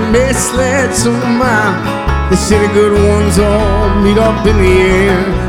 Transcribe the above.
misled somehow. They say the good ones all meet up in the air.